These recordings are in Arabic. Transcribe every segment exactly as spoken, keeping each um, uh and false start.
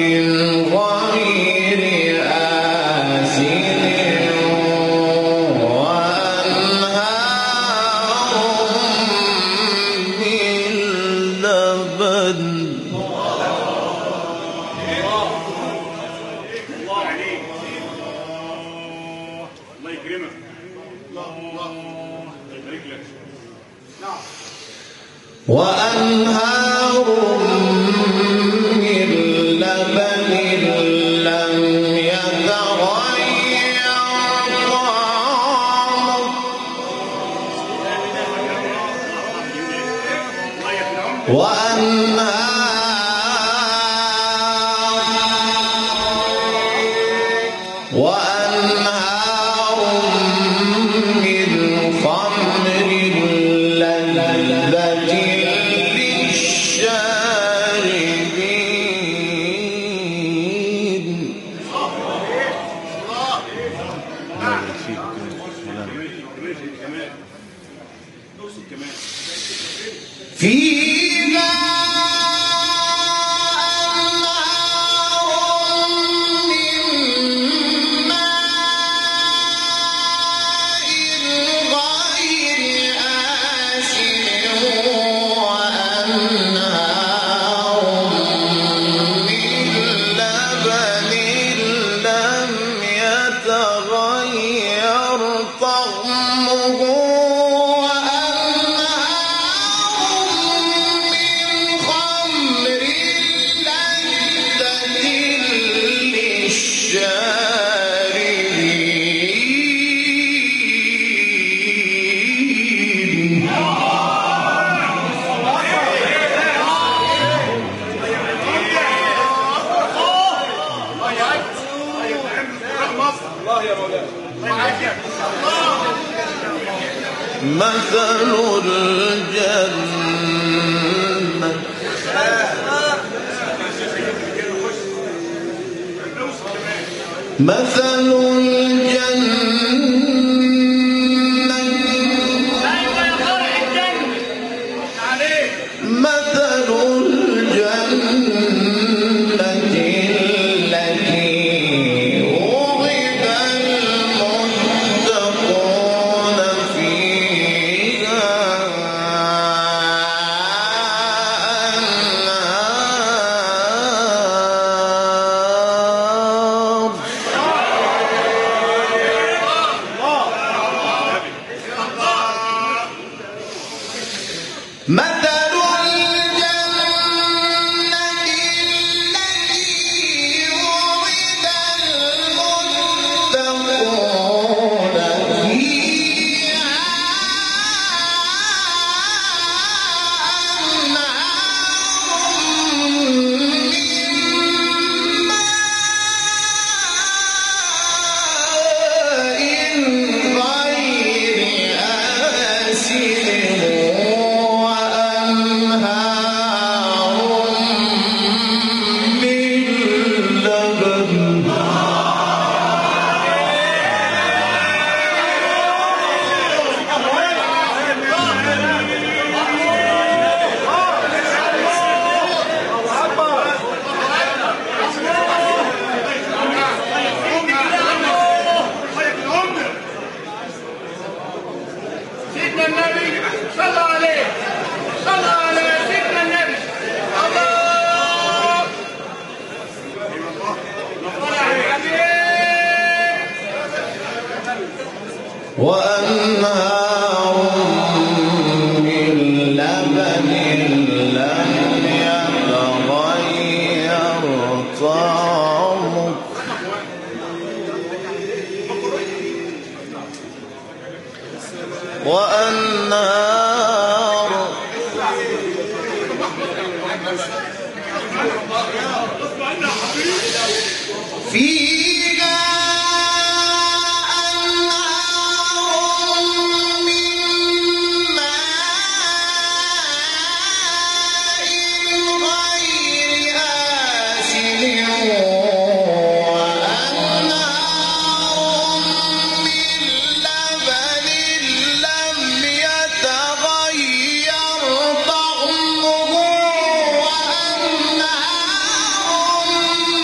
وأنهار من لبن لم يتغير طعمه وأنهار وأنهار من خمر لذة فيها أنهار من ماء غير آسن وأنهار من لبن لم يتغير طعمه مثل الجنة مثل الجنة مثل الجنة التي وعد المتقون فيها أنهار مثل الجنة التي وعد المتقون فيها أنهار من ماء غير آسن وأنهار من لبن لم يتغير طعمه وأنهار فيها طعمه وأنهار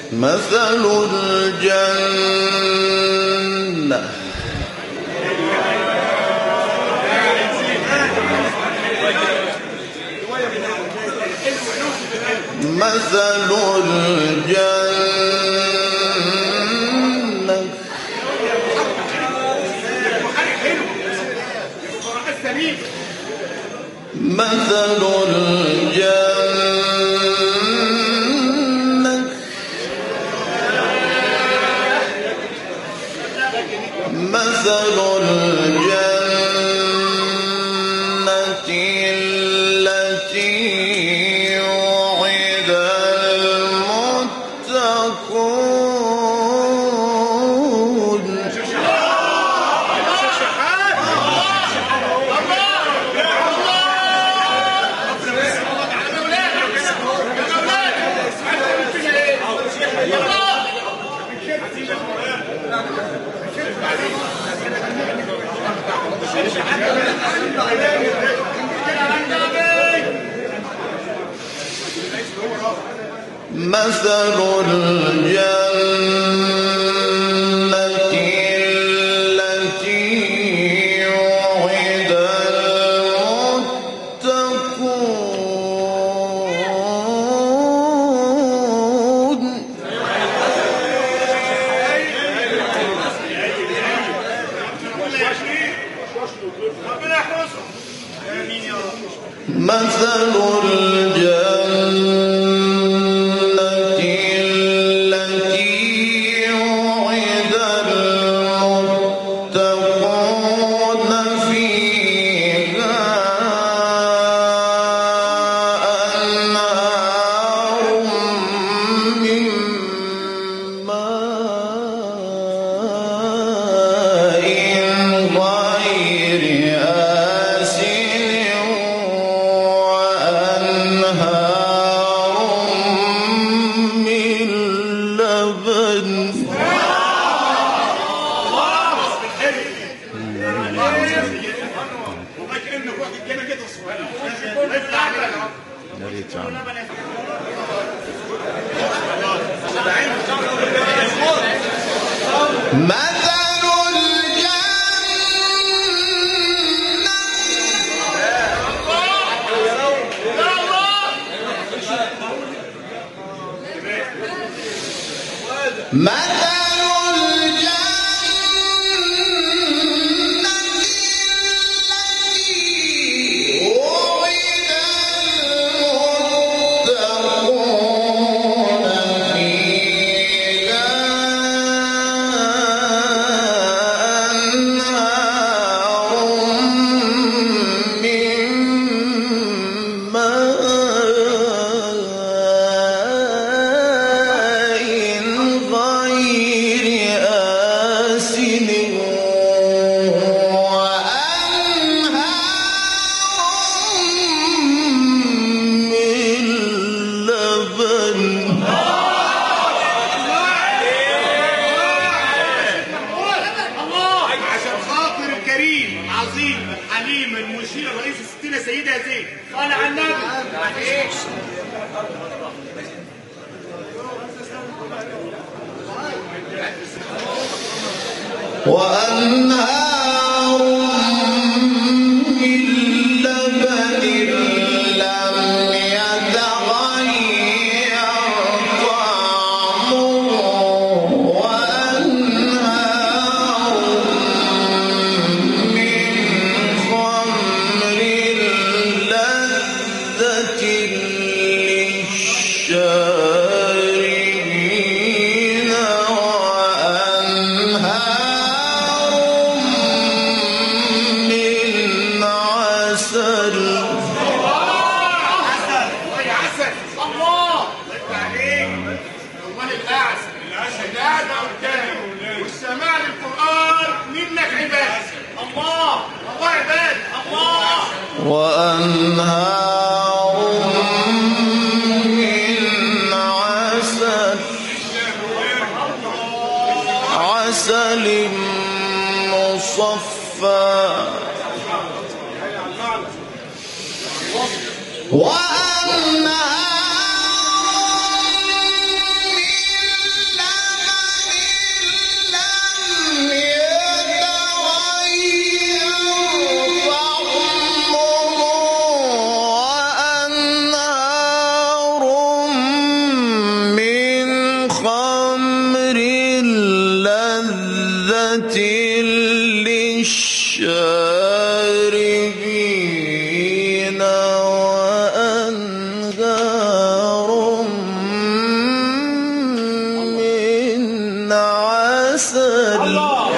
مثل الجنة مثل الجنة مثل الجنة مثل الجنة التي وعد المتقون مثل الجنة التي وعد المتقون مثل الجنة التي وعد المتقون فيها أنهار من ماء غير آسن وأنهار من لبن مثل الجنة مثل الجنة التي وعد المتقون فيها أنهار من ماء غير آسن وأنهار من لبن عشان خاطر الكريم العظيم الحليم المشير رئيس الستينة سيدة زين قال عن النبي وأنهار من لبن لم يتغير طعمه وأنهار من خمر لذة للشاربين وأنهار من عسل عسل يا عسل الله يفتح عليك امال الاعسل القعده قدامك والسماع للقران منك عباد الله الله عباد الله وأنهار من عسل عسل مصفى وأنهار من عسل الله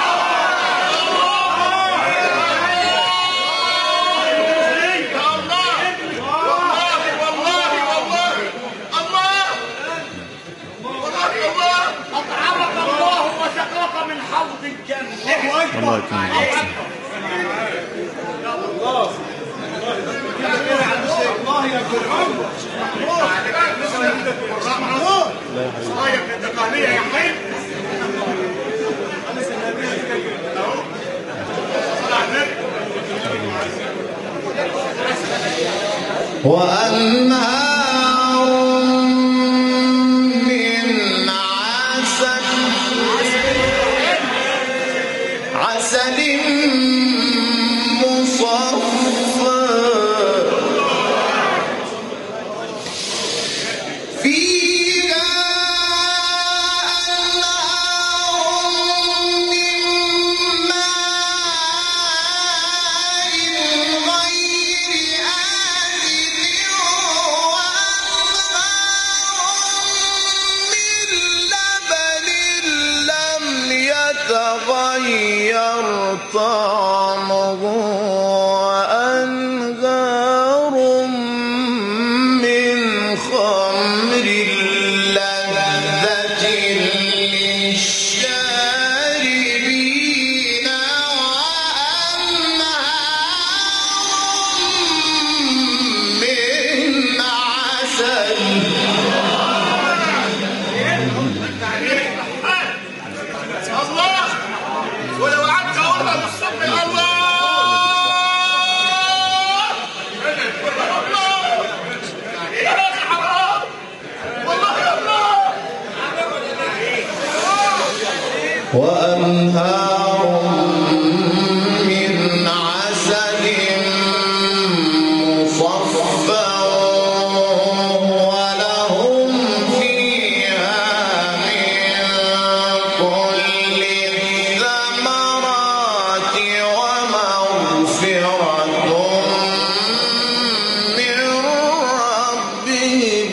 حوض الجنة. الله يكرمك. الله الله يا فرعون. الله يا ابن الدقهلية يا حبيبي. وأنهار من عسل عسل مصفى فيها أنهار من ماء غير آسن وأنهار من لبن لم يتغير طعمه وأنهار من خمر لذة للشاربين وأنهار من عسل الله ولو قعدت اقولها للصبح الله حرام والله يا الله وأنهار من عسل مصفى ولهم فيها من كل الثمرات ومغفرة من ربهم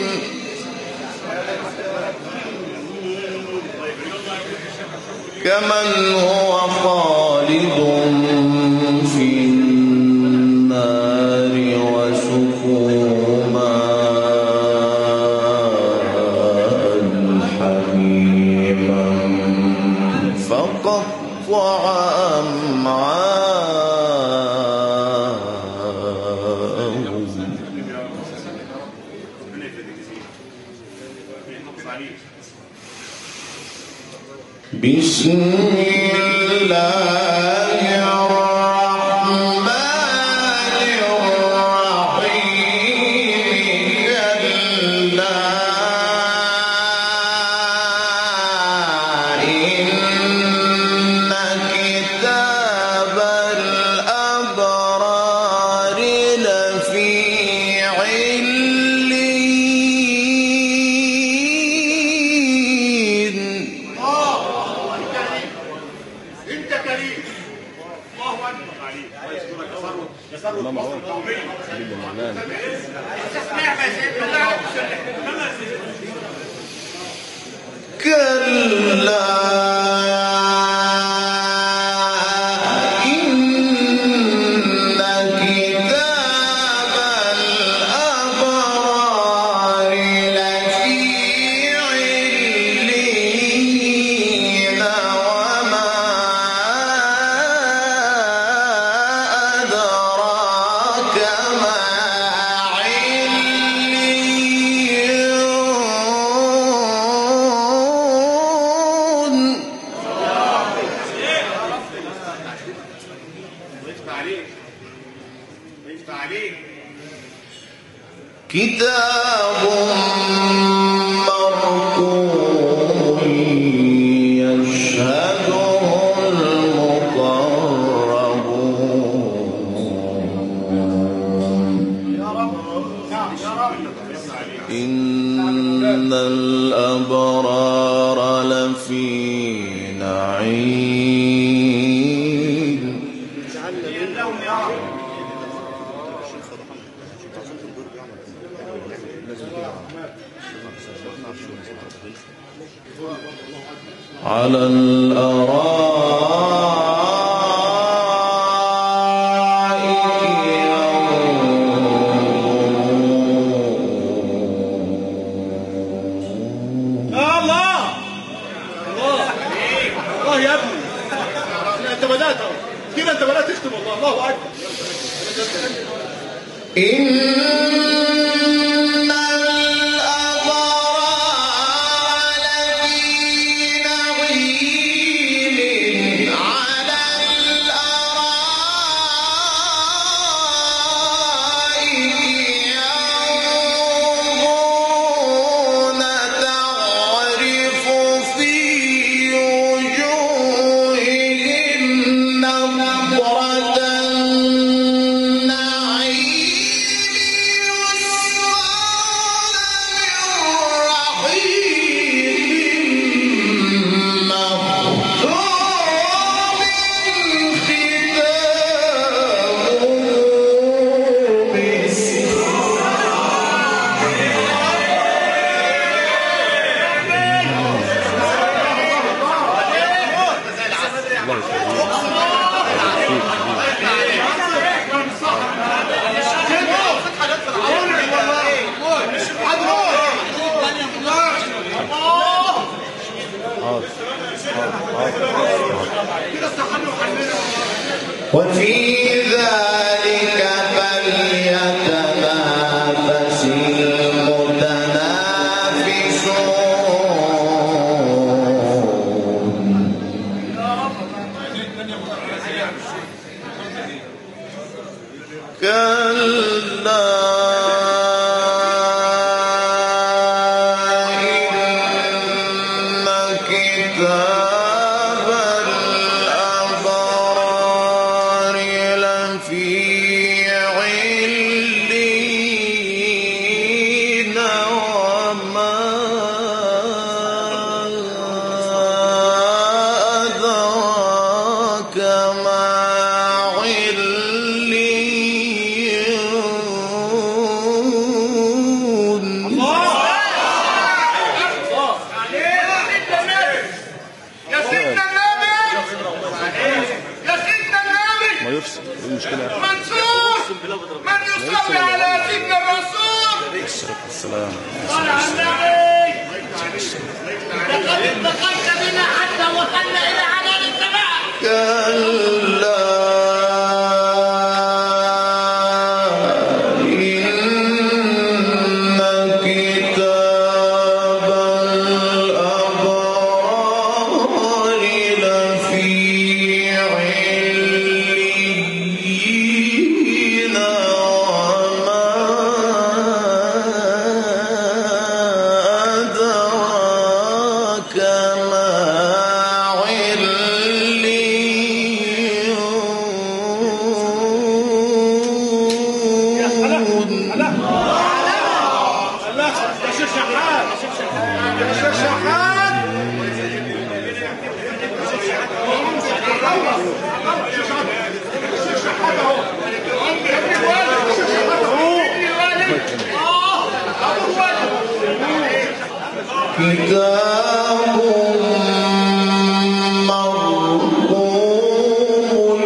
كمن هو خالد في النار وسقوا ماء حميما فقطع أمعاءهم بسم الله الرحمن الرحيم كلا إن كتاب الأبرار لفي عليين انت كريم الله اكبر عليك ويشكرك تصرف تصرف قومي نعمه سيدنا كلا إن كتاب الأبرار لفي عليين وما أدراك ما عليون كتاب مرقوم يشهده المقربون إن الأبرار لفي نعيم على وفي ذلك فليتنافس المتنافسون. كلا السلام. لقد انتقلت بنا حتى وصلنا الى عنان السماء. كلا إن كتاب الأبرار لفي عليين كتاب مرقوم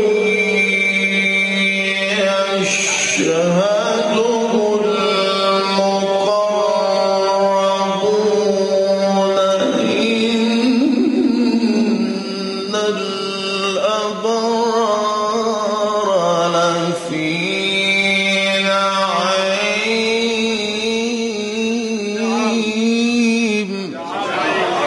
يشهده المقربون إن الأبرار لفي نعيم.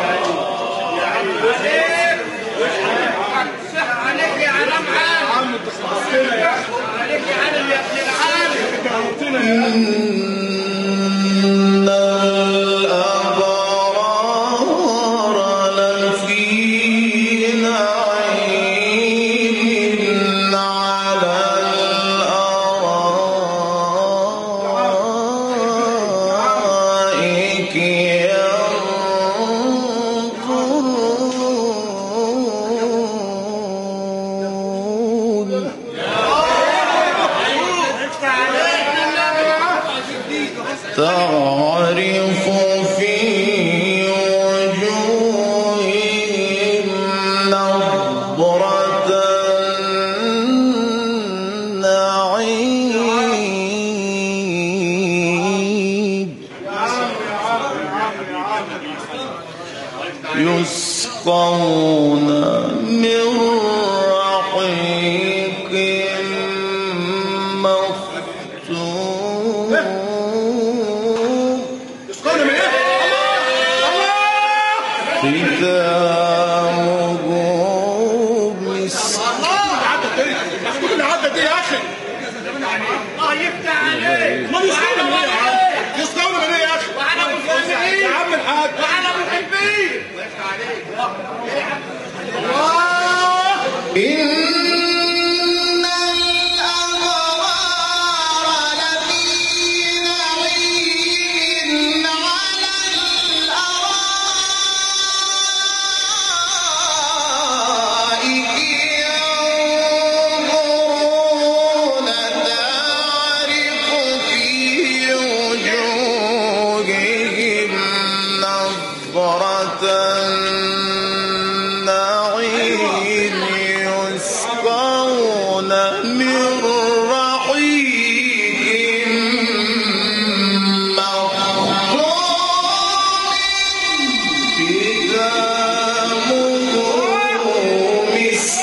يسقون من رحيق مختوم. يسقون من ايه؟ ختامه مسك. كل عدد دي يا اخي. الله يفتح عليك. ما يسقون من ايه يا عم؟ يسقون من ايه يا اخي؟ وعلى مستمعين يا عم الحاج. وعلى محبين. الله يفتح عليك. الله. إن الأبرار لفي نعيم على الأرائك ينظرون تعرف في وجوههم نظرة النعيم يسقون من رحيق مختوم ختامه مسك.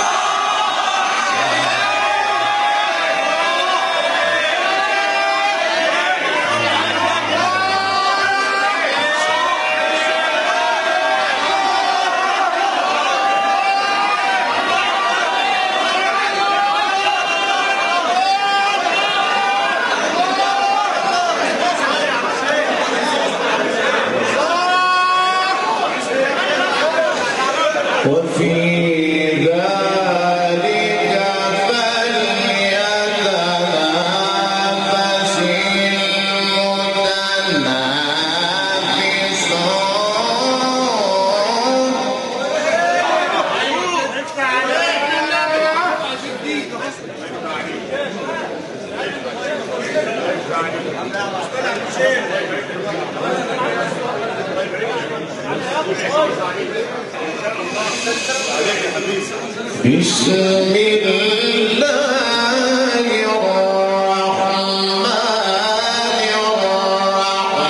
وفي ذلك فليتنافس المتنافسون. بسم الله الرحمن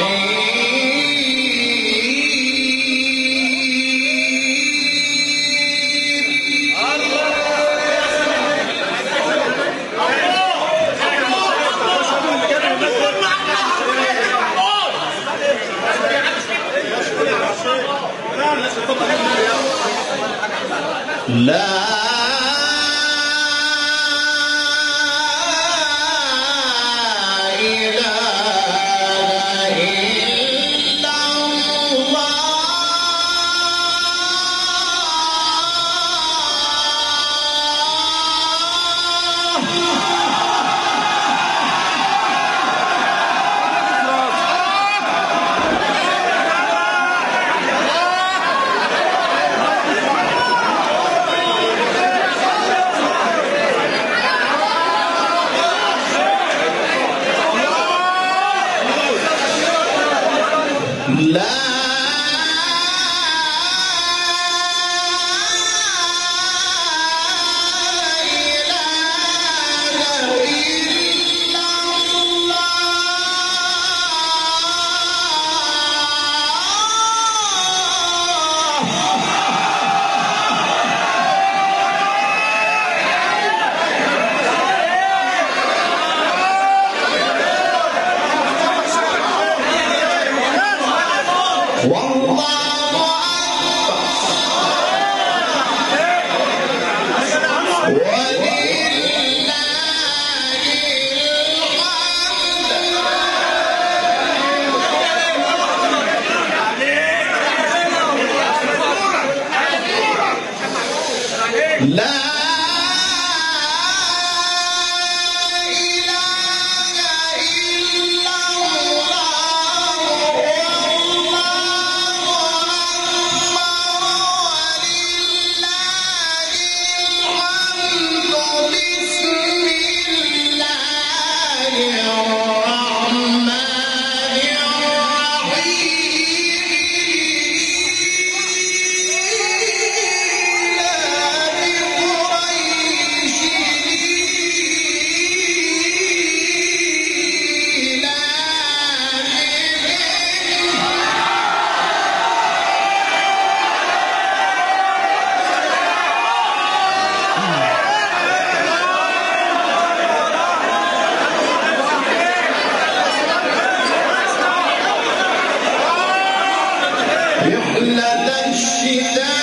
الرحيم. لا إله إلا الله. لا رحلة الشتاء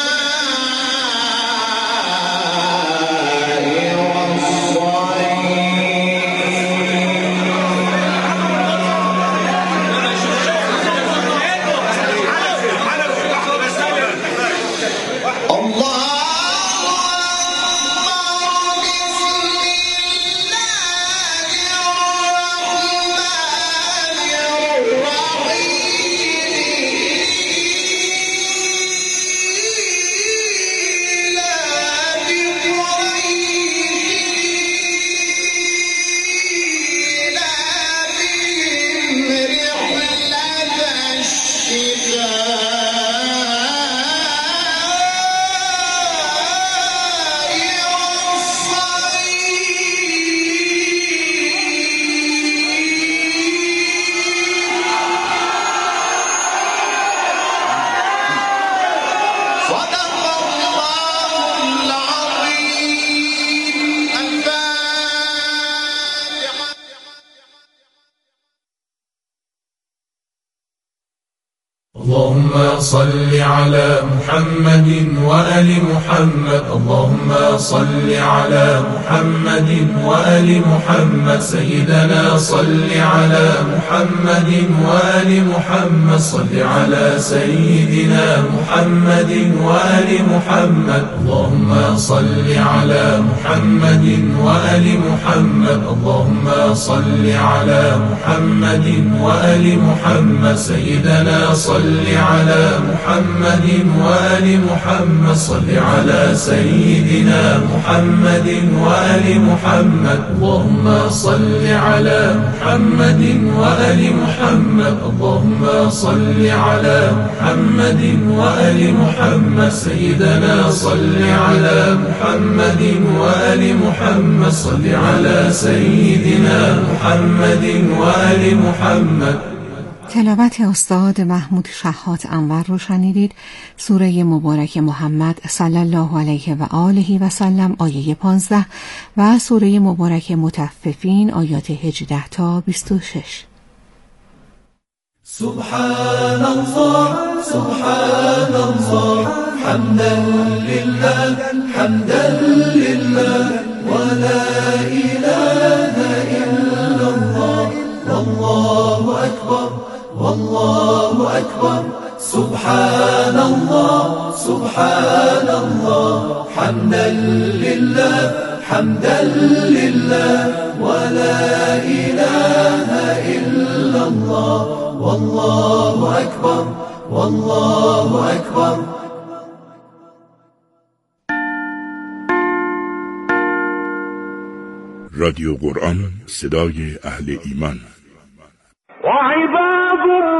اللهم صل على محمد وآل محمد اللهم صل على محمد وآل محمد سيدنا صل على محمد وآل محمد صل على سيدنا محمد وآل محمد اللهم صل على محمد وآل محمد اللهم صل على محمد وآل محمد سيدنا صل على محمد وآل محمد صل على سيدنا محمد وآل محمد اللهم صل على محمد وآل محمد اللهم صل على محمد وآل محمد سيدنا صل على محمد وآل محمد صل على سيدنا محمد وآل محمد. تلاوت استاد محمود شحات انور رو شنیدید. سوره مبارک محمد صلی الله علیه و آله و سلم آیه پانزده و سوره مبارک مطففین آیات هجده تا بیست و شش. سبحان الله سبحان الله حمدا لله حمدا لله ولا إله إلا الله والله أكبر والله أكبر سبحان الله سبحان الله حمدا لله حمدا لله ولا إله إلا الله والله أكبر والله أكبر. رادیو قرآن، صدای اهل ایمان. وعباد